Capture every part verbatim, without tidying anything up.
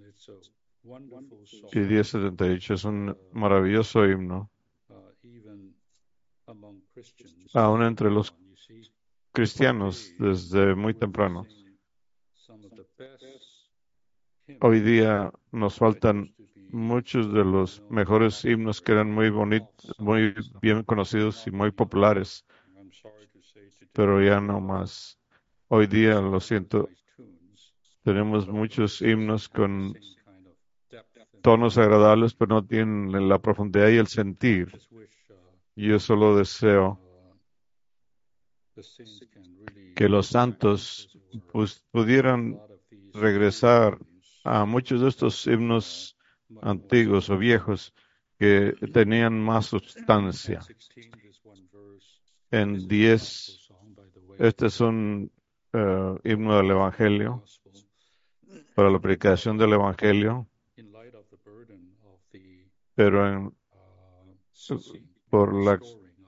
Y diez setenta y ocho es un maravilloso himno. Aún entre los cristianos, desde muy temprano. Hoy día nos faltan muchos de los mejores himnos que eran muy bonitos, muy bien conocidos y muy populares, pero ya no más. Hoy día, lo siento, tenemos muchos himnos con tonos agradables, pero no tienen la profundidad y el sentir. Yo solo deseo que los santos pues, pudieran regresar a muchos de estos himnos antiguos o viejos que tenían más sustancia. En diez, este es un eh, himno del Evangelio, para la predicación del Evangelio, pero en, por la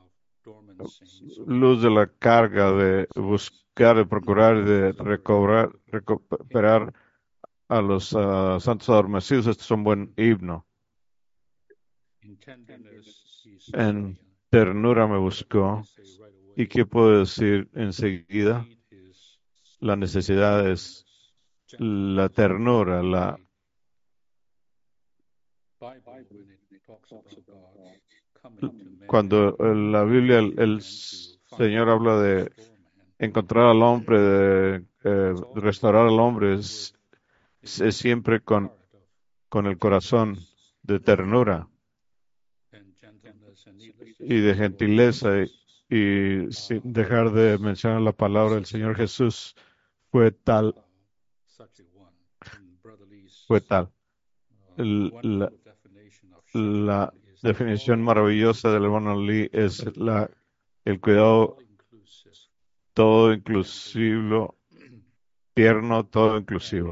luz de la carga de buscar, de procurar, de recobrar, recuperar a los uh, santos adormecidos. Este es un buen himno. En ternura me buscó. ¿Y qué puedo decir enseguida? La necesidad es la ternura, la cuando en la Biblia el, el Señor habla de encontrar al hombre, de, eh, de restaurar al hombre, es, es siempre con, con el corazón de ternura y de gentileza y, y sin dejar de mencionar la palabra del Señor Jesús. Fue tal, fue tal. El- la, la definición maravillosa del hermano Lee es la, el cuidado todo inclusivo, tierno, todo inclusivo.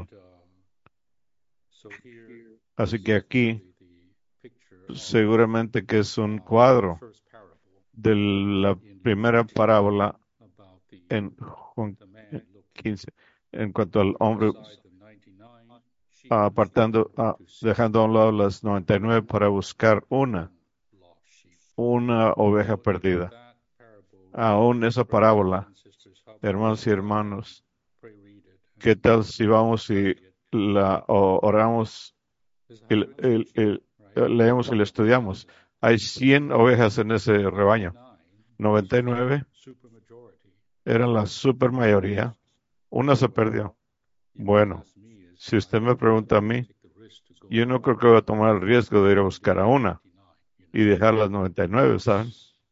Así que aquí seguramente que es un cuadro de la primera parábola en Juan quince, en cuanto al hombre apartando, ah, dejando a un lado las noventa y nueve para buscar una, una oveja perdida. Aún esa parábola, hermanos y hermanos, ¿qué tal si vamos y la o- oramos y, l- el- el- leemos y la estudiamos? Hay cien ovejas en ese rebaño. noventa y nueve eran la super mayoría. Una se perdió. Bueno, si usted me pregunta a mí, yo no creo que voy a tomar el riesgo de ir a buscar a una y dejar las noventa y nueve, ¿saben?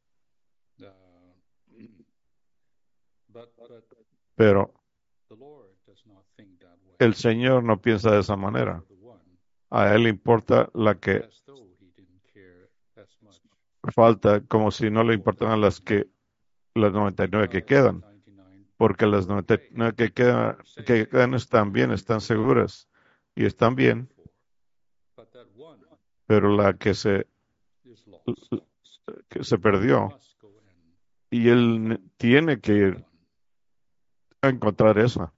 Pero el Señor no piensa de esa manera. A Él le importa la que falta, como si no le importaran las que las noventa y nueve que quedan, porque las noventa y nueve que quedan, que quedan están bien, están seguras y están bien, pero la que se que se perdió y Él tiene que ir a encontrar esa.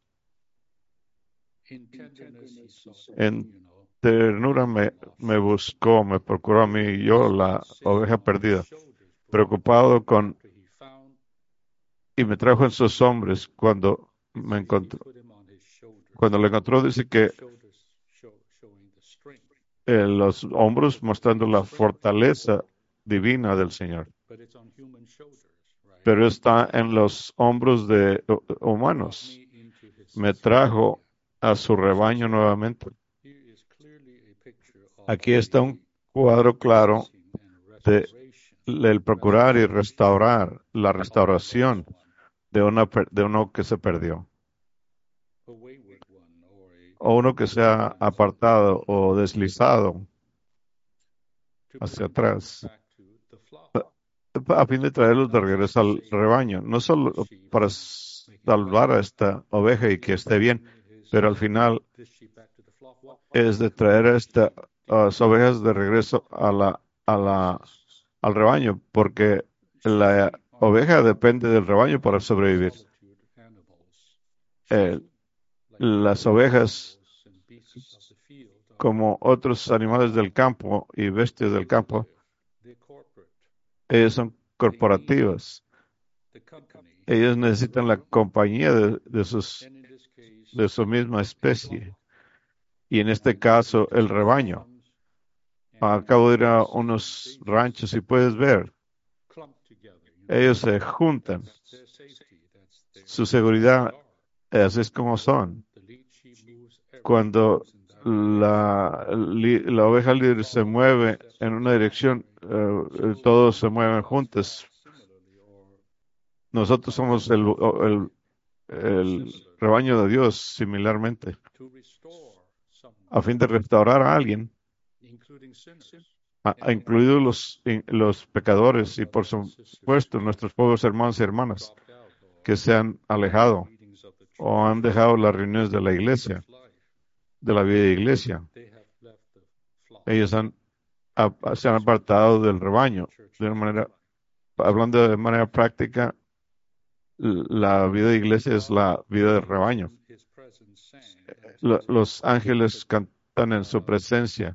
En ternura me, me buscó, me procuró a mí, yo la oveja perdida, preocupado con, y me trajo en sus hombres cuando me encontró, cuando le encontró, dice que en los hombros mostrando la fortaleza divina del Señor, pero está en los hombros de hu- humanos. Me trajo a su rebaño nuevamente. Aquí está un cuadro claro de el procurar y restaurar la restauración de una per- de uno que se perdió o uno que se ha apartado o deslizado hacia atrás a fin de traerlos de regreso al rebaño, no solo para salvar a esta oveja y que esté bien, pero al final es de traer a estas ovejas de regreso a la, a la, al rebaño, porque la oveja depende del rebaño para sobrevivir. Eh, las ovejas como otros animales del campo y bestias del campo, ellos son corporativas. Ellos necesitan la compañía de, de sus, de su misma especie. Y en este caso, el rebaño. Acabo de ir a unos ranchos y puedes ver, ellos se juntan. Su seguridad, así es como son. Cuando la, li- la oveja líder se mueve en una dirección, eh, todos se mueven juntos. Nosotros somos el, el, el rebaño de Dios, similarmente, a fin de restaurar a alguien, a, a incluidos los, in- los pecadores y, por supuesto, nuestros pobres hermanos y hermanas que se han alejado o han dejado las reuniones de la iglesia, de la vida de iglesia. Ellos han, a- se han apartado del rebaño. De una manera, hablando de manera práctica, l- la vida de iglesia es la vida del rebaño. Lo- los ángeles cantan en su presencia.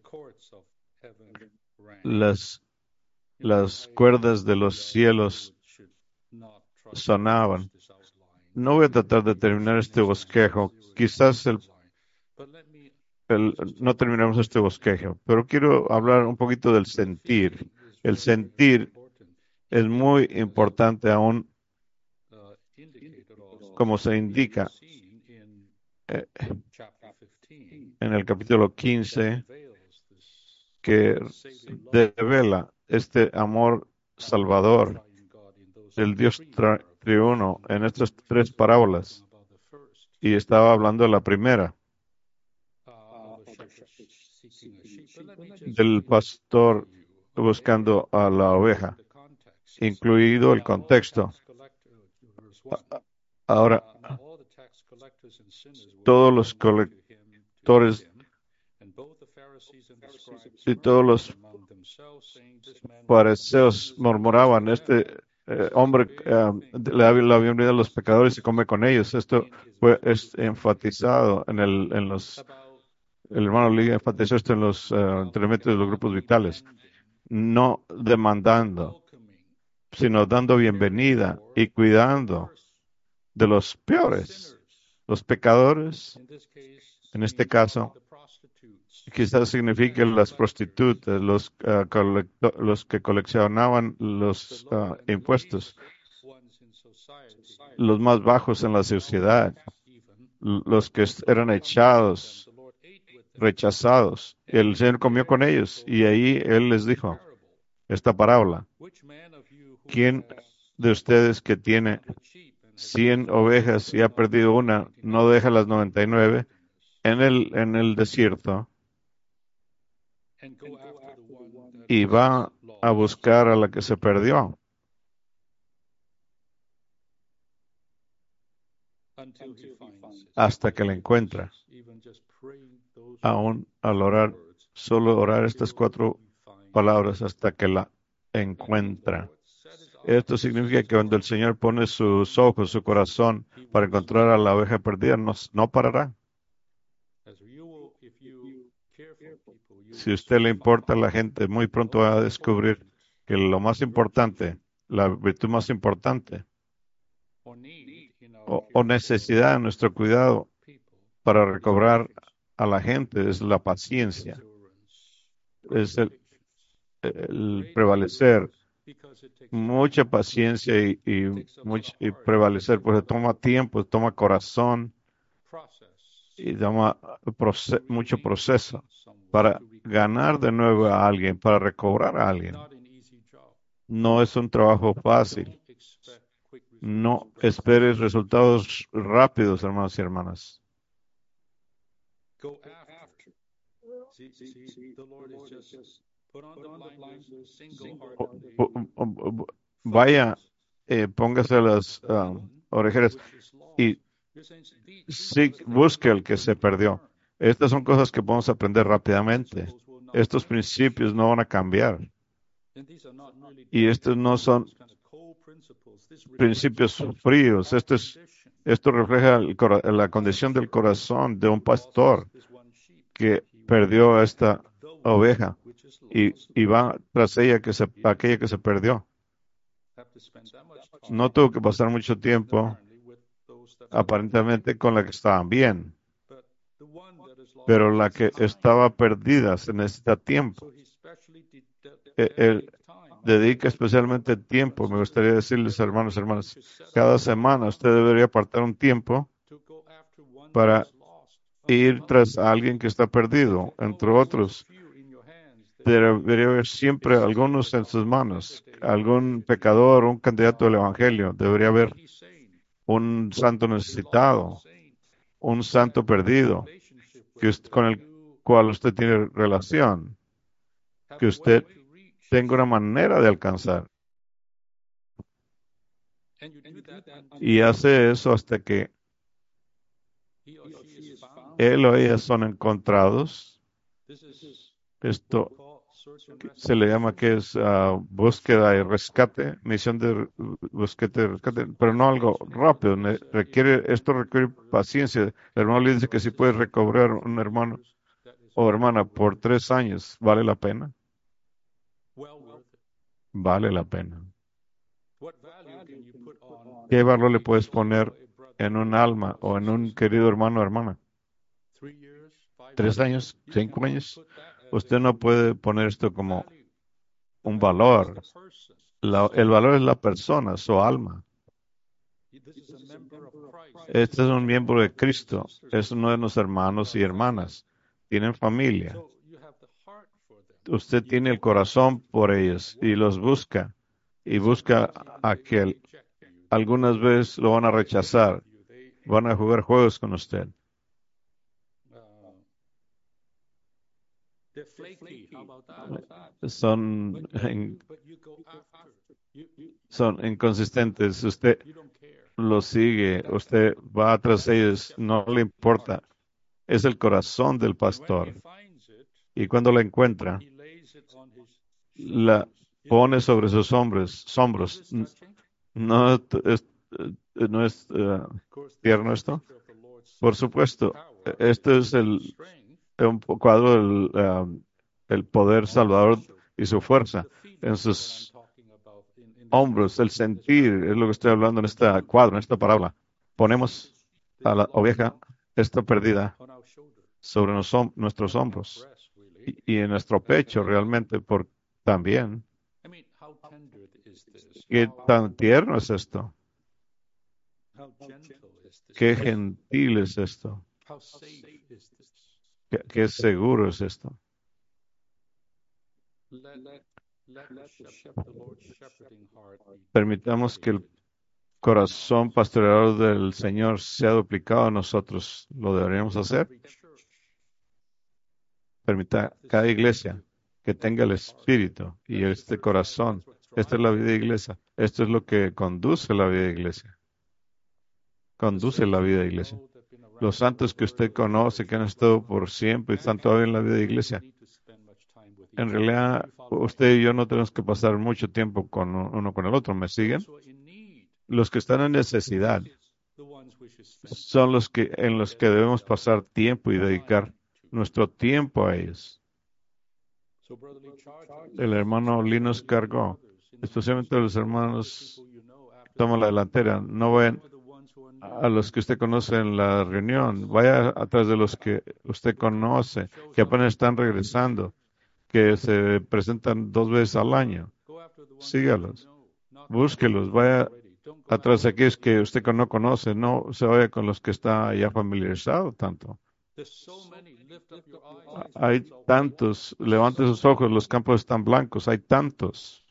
Las, las cuerdas de los cielos sonaban. No voy a tratar de terminar este bosquejo. Quizás el, el- no terminamos este bosquejo, pero quiero hablar un poquito del sentir. El sentir es muy importante aún, como se indica eh, en el capítulo quince, que revela este amor salvador del Dios tra- triuno en estas tres parábolas. Y estaba hablando de la primera, del pastor buscando a la oveja, incluido el contexto. Ahora, todos los colectores y todos los fariseos murmuraban, este eh, hombre eh, le da la bienvenida a los pecadores y come con ellos. Esto fue es enfatizado en el, en los, el hermano Lee enfatizó esto en los eh, entrenamientos de los grupos vitales, no demandando, sino dando bienvenida y cuidando de los peores, los pecadores. En este caso, quizás signifique las prostitutas, los, ah, colecto- los que coleccionaban los ah, impuestos, los más bajos en la sociedad, l- los que est- eran echados, rechazados. Y el Señor comió con ellos y ahí Él les dijo esta parábola. ¿Quién de ustedes que tiene cien ovejas y ha perdido una, no deja las noventa y nueve en el, en el desierto y va a buscar a la que se perdió hasta que la encuentra? Aún al orar, solo orar estas cuatro palabras hasta que la encuentra. Esto significa que cuando el Señor pone sus ojos, su corazón para encontrar a la oveja perdida, no, no parará. Si a usted le importa a la gente, muy pronto va a descubrir que lo más importante, la virtud más importante o, o necesidad de nuestro cuidado para recobrar a la gente es la paciencia, es el, el prevalecer, mucha paciencia y, y, much- y prevalecer, porque toma tiempo, toma corazón y toma proce- mucho proceso para ganar de nuevo a alguien, para recobrar a alguien. No es un trabajo fácil. No esperes resultados rápidos, hermanos y hermanas. O- o- o- Vaya, eh, póngase las ah, orejeras y sí, busque el que se perdió. Estas son cosas que podemos aprender rápidamente. Estos principios no van a cambiar. Y estos no son principios fríos. Esto es, esto refleja el cora- la condición del corazón de un pastor que perdió a esta oveja y, y va tras ella que se, aquella que se perdió. No tuvo que pasar mucho tiempo, aparentemente, con la que estaban bien, pero la que estaba perdida se necesita tiempo. E- Él dedica especialmente tiempo. Me gustaría decirles, hermanos, hermanas, cada semana usted debería apartar un tiempo para ir tras a alguien que está perdido, entre otros. Debería haber siempre algunos en sus manos, algún pecador, un candidato del Evangelio. Debería haber un santo necesitado, un santo perdido, que us- con el cual usted tiene relación, que usted tenga una manera de alcanzar. Y hace eso hasta que él o ella son encontrados. Esto que se le llama que es ah, búsqueda y rescate, misión de r- búsqueda y rescate, pero no algo rápido. ne- Requiere, esto requiere paciencia. El hermano le dice que si puede recobrar un hermano o hermana por tres años, ¿vale la pena? Vale la pena. ¿Qué valor le puedes poner en un alma o en un querido hermano o hermana? ¿Tres años? ¿Cinco años? Usted no puede poner esto como un valor. La- el valor es la persona, su alma. Este es un miembro de Cristo, es uno de nuestros hermanos y hermanas. Tienen familia. Usted tiene el corazón por ellos y los busca. Y busca a que algunas veces lo van a rechazar. Van a jugar juegos con usted. Son, in- son inconsistentes. Usted los sigue, usted va tras ellos, no le importa. Es el corazón del pastor. Y cuando la encuentra, la pone sobre sus hombros, hombros. N- No t- es, eh, no es eh, tierno esto. Por supuesto, e- este es el un po- cuadro del um, el poder salvador y su fuerza en sus hombros, el sentir, es lo que estoy hablando en este cuadro, en esta parábola. Ponemos a la oveja, esta perdida, sobre nos- nuestros hombros y, y en nuestro pecho realmente por también. ¿Qué tan tierno es esto? ¿Qué gentil es esto? ¿Qué, qué seguro es esto? Permitamos que el corazón pastoreador del Señor sea duplicado a nosotros. ¿Lo deberíamos hacer? Permita cada iglesia que tenga el espíritu y este corazón. Esta es la vida de iglesia. Esto es lo que conduce la vida de iglesia. Conduce la vida de iglesia. Los santos que usted conoce, que han estado por siempre y están todavía en la vida de iglesia. En realidad, usted y yo no tenemos que pasar mucho tiempo con uno con el otro. ¿Me siguen? Los que están en necesidad son los que en los que debemos pasar tiempo y dedicar nuestro tiempo a ellos. El hermano Lee nos cargó, especialmente los hermanos toman la delantera. No vayan a los que usted conoce en la reunión, vaya atrás de los que usted conoce, que apenas están regresando, que se presentan dos veces al año. Sígalos, búsquelos, vaya atrás de aquellos que usted no conoce, no se vaya con los que está ya familiarizado tanto. Hay tantos, levante sus ojos, los campos están blancos, hay tantos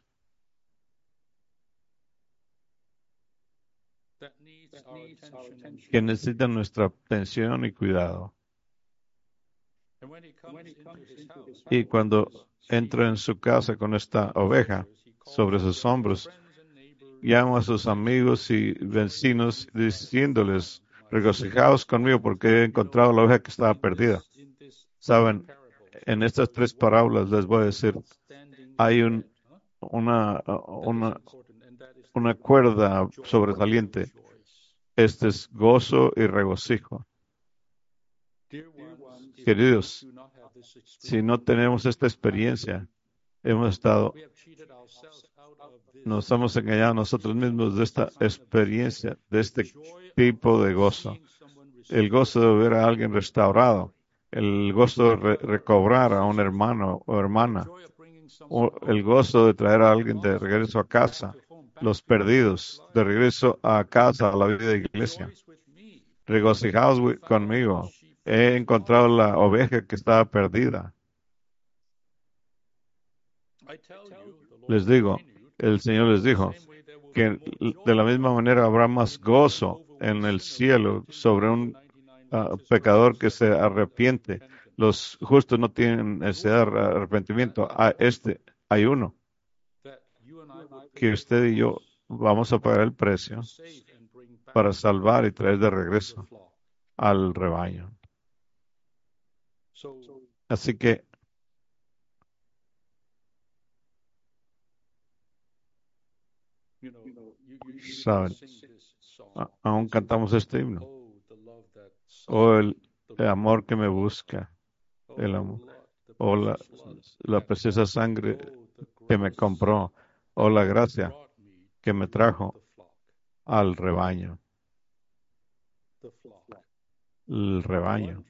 que necesitan nuestra atención y cuidado. Y cuando entra en su casa con esta oveja sobre sus hombros, llama a sus amigos y vecinos diciéndoles, regocijaos conmigo porque he encontrado la oveja que estaba perdida. Saben, en estas tres parábolas les voy a decir, hay un, una, una, una cuerda sobresaliente. Este es gozo y regocijo. Queridos, si no tenemos esta experiencia, hemos estado, nos hemos engañado a nosotros mismos de esta experiencia, de este tipo de gozo. El gozo de ver a alguien restaurado, el gozo de re- recobrar a un hermano o hermana, o el gozo de traer a alguien de regreso a casa, los perdidos, de regreso a casa, a la vida de iglesia. Regocijaos wi- conmigo. He encontrado la oveja que estaba perdida. Les digo, el Señor les dijo que de la misma manera habrá más gozo en el cielo sobre un ah, pecador que se arrepiente. Los justos no tienen ese ar- arrepentimiento. A este hay uno que usted y yo vamos a pagar el precio para salvar y traer de regreso al rebaño. Así que, saben, a- aún cantamos este himno. O el, el amor que me busca, el amor, o la, la preciosa sangre que me compró, o la gracia que me trajo al rebaño, el rebaño,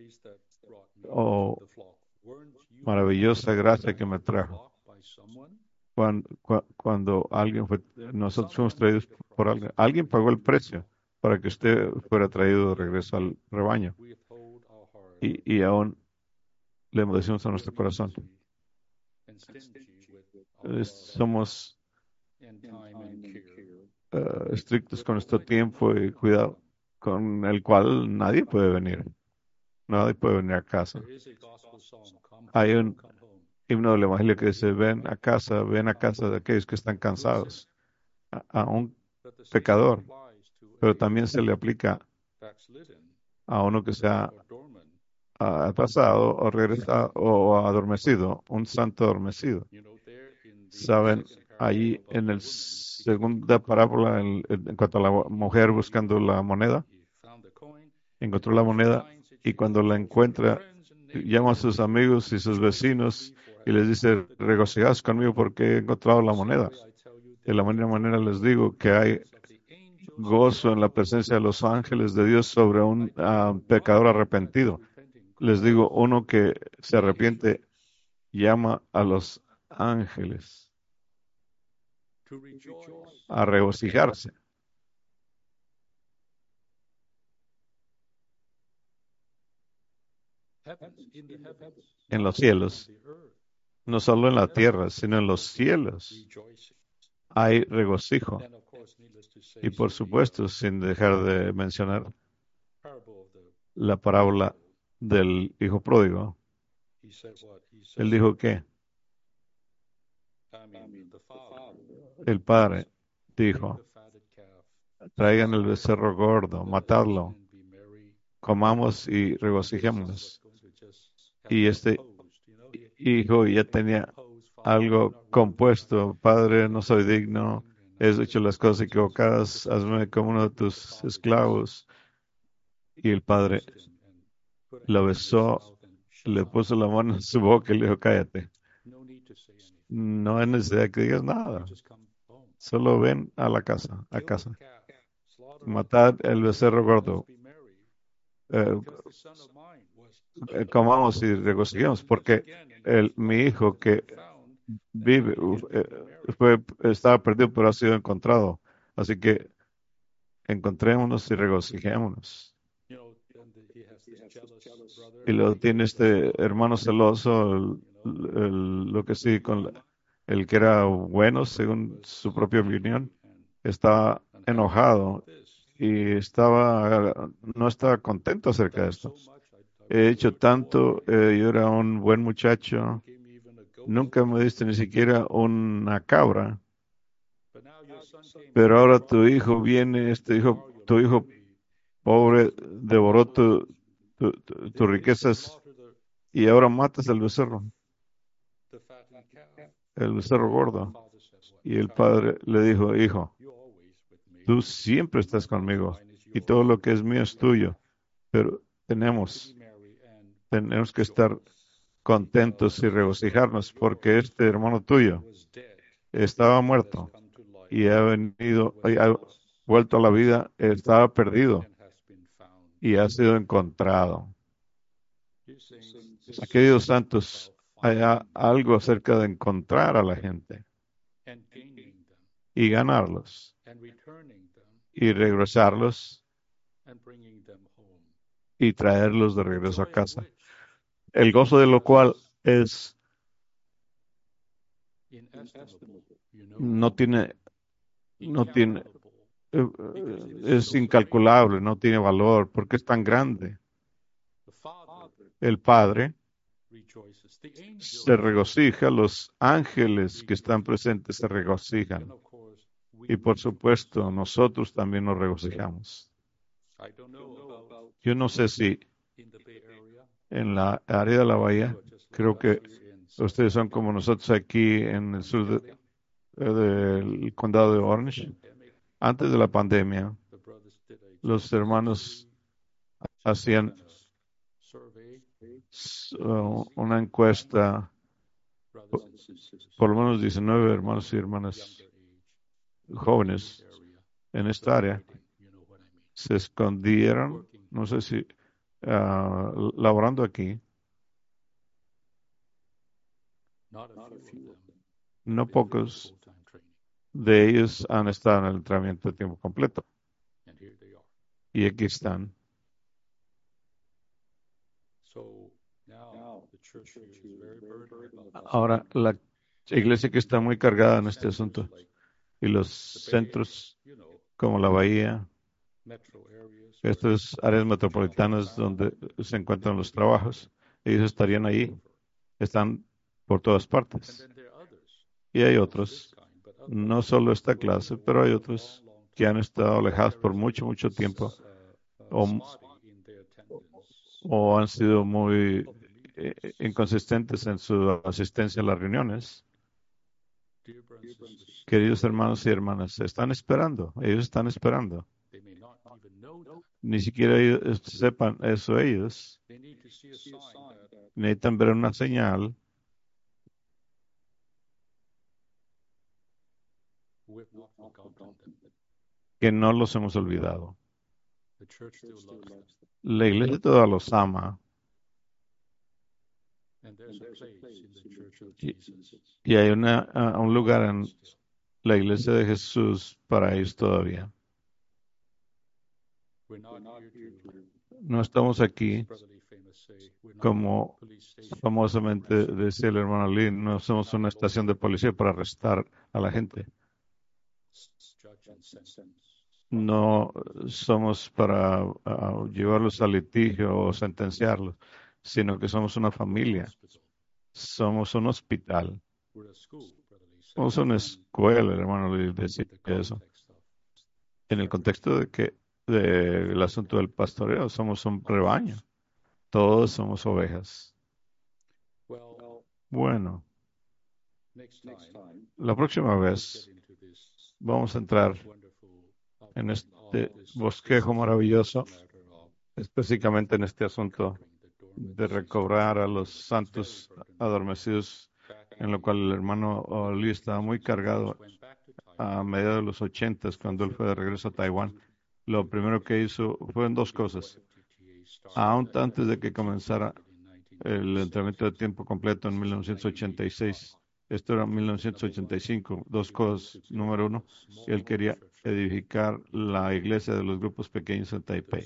o maravillosa gracia que me trajo. Cuando, cuando alguien fue, nosotros fuimos traídos por alguien, alguien pagó el precio para que usted fuera traído de regreso al rebaño. Y, y aún le decimos a nuestro corazón, eh, somos eh, estrictos con nuestro tiempo y cuidado, con el cual nadie puede venir, nadie puede venir a casa. Hay un himno del Evangelio que dice, ven a casa, ven a casa de aquellos que están cansados, a, a un pecador, pero también se le aplica a uno que se ha ah, atrasado o regresado o adormecido, un santo adormecido. Saben, allí en la segunda parábola, en, en cuanto a la mujer buscando la moneda, encontró la moneda y cuando la encuentra, llama a sus amigos y sus vecinos y les dice, regocijaos conmigo porque he encontrado la moneda. De la misma manera les digo que hay gozo en la presencia de los ángeles de Dios sobre un ah, pecador arrepentido. Les digo, uno que se arrepiente llama a los ángeles a regocijarse en los cielos, no solo en la tierra, sino en los cielos. Hay regocijo. Y por supuesto, sin dejar de mencionar la parábola del hijo pródigo, él dijo que el padre dijo, traigan el becerro gordo, matadlo, comamos y regocijémonos. Y este hijo ya tenía algo compuesto. Padre, no soy digno, he hecho las cosas equivocadas, hazme como uno de tus esclavos. Y el padre lo besó, le puso la mano en su boca y le dijo, cállate. No hay necesidad que digas nada. Solo ven a la casa, a casa. Matad el becerro gordo. Eh, eh, comamos y regocijemos, porque el, mi hijo que vive, uf, eh, fue, estaba perdido, pero ha sido encontrado. Así que encontrémonos y regocijémonos. Y luego tiene este hermano celoso, el- el- lo que sí, con la- el que era bueno, según su propia opinión, estaba enojado y estaba, no estaba contento acerca de esto. He hecho tanto, eh, yo era un buen muchacho, nunca me diste ni siquiera una cabra, pero ahora tu hijo viene, este hijo, tu hijo pobre, devoró tu, tu- tu- tus riquezas y ahora matas al becerro, el becerro gordo. Y el padre le dijo, hijo, tú siempre estás conmigo y todo lo que es mío es tuyo, pero tenemos tenemos que estar contentos y regocijarnos porque este hermano tuyo estaba muerto y ha venido, y ha vuelto a la vida, estaba perdido y ha sido encontrado. Queridos santos, hay a- algo acerca de encontrar a la gente y ganarlos y regresarlos y traerlos de regreso a casa. El gozo de lo cual es, no tiene, no tiene, eh, eh, es incalculable, no tiene valor porque es tan grande. El Padre se regocija, los ángeles que están presentes se regocijan. Y por supuesto, nosotros también nos regocijamos. Yo no sé si en la área de la bahía, creo que ustedes son como nosotros aquí en el sur de- eh, del condado de Orange. Antes de la pandemia, los hermanos hacían s- uh, una encuesta, por, por lo menos diecinueve hermanos y hermanas jóvenes en esta área se escondieron, no sé si ah, laborando aquí, no pocos de ellos han estado en el entrenamiento de tiempo completo. Y aquí están. Ahora, la iglesia que está muy cargada en este asunto y los centros como la Bahía, estas áreas metropolitanas donde se encuentran los trabajos, ellos estarían ahí, están por todas partes. Y hay otros, no solo esta clase, pero hay otros que han estado alejados por mucho, mucho tiempo o, o han sido muy eh, inconsistentes en su asistencia a las reuniones. Queridos hermanos y hermanas, están esperando, ellos están esperando. Ni siquiera ellos sepan eso ellos. Necesitan ver una señal que no los hemos olvidado. La iglesia toda los ama y, y hay una, a- un lugar en la iglesia de Jesús para ellos todavía. No estamos aquí, como famosamente decía el hermano Lee, no somos una estación de policía para arrestar a la gente. No somos para ah, llevarlos al litigio o sentenciarlos, sino que somos una familia, somos un hospital, somos una escuela, el hermano Lee decía eso. En el contexto de que del asunto del pastoreo, somos un rebaño, todos somos ovejas. Bueno, la próxima vez vamos a entrar en este bosquejo maravilloso, específicamente en este asunto de recobrar a los santos adormecidos, en lo cual el hermano Lee estaba muy cargado a mediados de los ochentas, cuando él fue de regreso a Taiwán. Lo primero que hizo fueron dos cosas. Aún antes de que comenzara el entrenamiento de tiempo completo en mil novecientos ochenta y seis. Esto era en mil novecientos ochenta y cinco. Dos cosas. Número uno, él quería edificar la iglesia de los grupos pequeños en Taipei.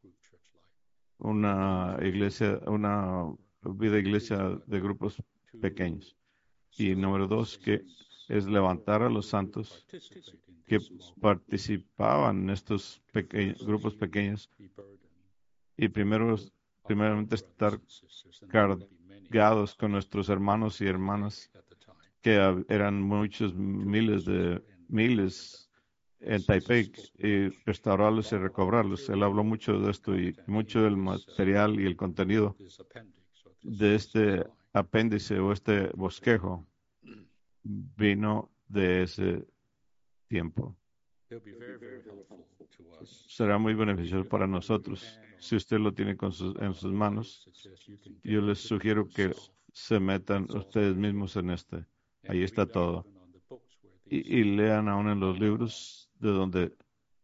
Una iglesia, una vida iglesia de grupos pequeños. Y número dos, que es levantar a los santos que participaban en estos peque- grupos pequeños y primero, primeramente estar cargados con nuestros hermanos y hermanas, que hab- eran muchos miles de miles en Taipei, y restaurarlos y recobrarlos. Él habló mucho de esto y mucho del material y el contenido de este apéndice o este bosquejo vino de ese tiempo. Será muy beneficioso para nosotros Si usted lo tiene con sus- en sus manos, yo les sugiero que se metan ustedes mismos en este. Ahí está todo. Y, y lean aún en los libros de donde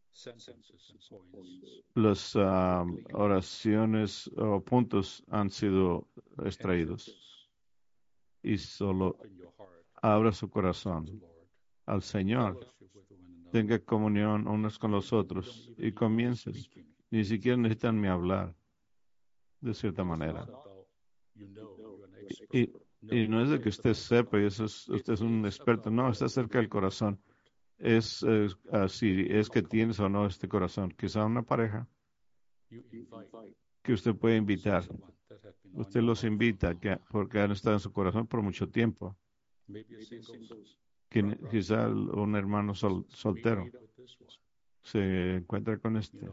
las ah, oraciones o puntos han sido extraídos. Y solo abra su corazón al Señor. Tenga comunión unos con los otros y comiencen. Ni siquiera necesitan ni hablar, de cierta manera. Y, y no es de que usted sepa y eso es, usted es un experto. No, está cerca del corazón. Es eh, así, es que tienes o no este corazón. Quizá una pareja que usted puede invitar. Usted los invita que, porque han estado en su corazón por mucho tiempo. Quien- quizá un hermano sol- soltero se encuentra con este.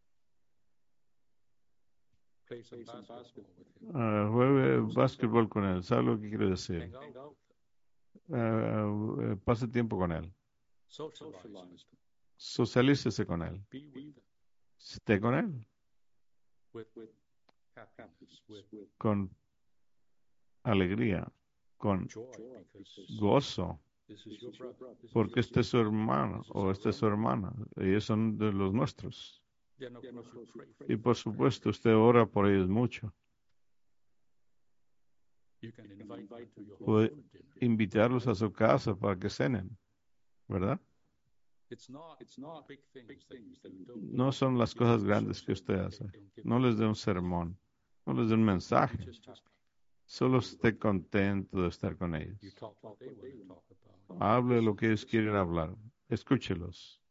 Ah, juegue básquetbol con él. ¿Sabe lo que quiere decir? Ah, eh, pase tiempo con él. Socialícese con él. Esté con él. Con alegría. Con gozo. Porque este es su hermano o esta es su hermana. Ellos son de los nuestros. Y por supuesto, usted ora por ellos mucho. Puede invitarlos a su casa para que cenen, ¿verdad? No son las cosas grandes que usted hace. No les dé un sermón, no les dé un mensaje. Solo esté contento de estar con ellos. Hable lo que ellos quieren hablar. Escúchelos.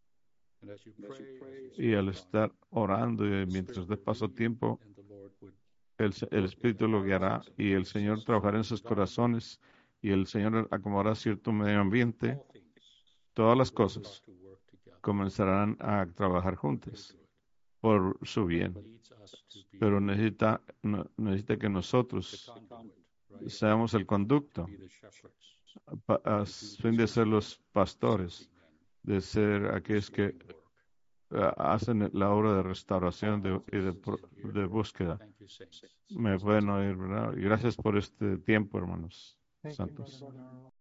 Y al estar orando y mientras de paso tiempo, el, el Espíritu lo guiará y el Señor trabajará en sus corazones y el Señor acomodará cierto medio ambiente. Todas las cosas comenzarán a trabajar juntas por su bien. Pero necesita, no- necesita que nosotros seamos el conducto pa- a fin de ser los pastores, de ser aquellos que eh, hacen la obra de restauración de- y de, pro- de búsqueda. Me pueden oír, ¿verdad? Y gracias por este tiempo, hermanos santos.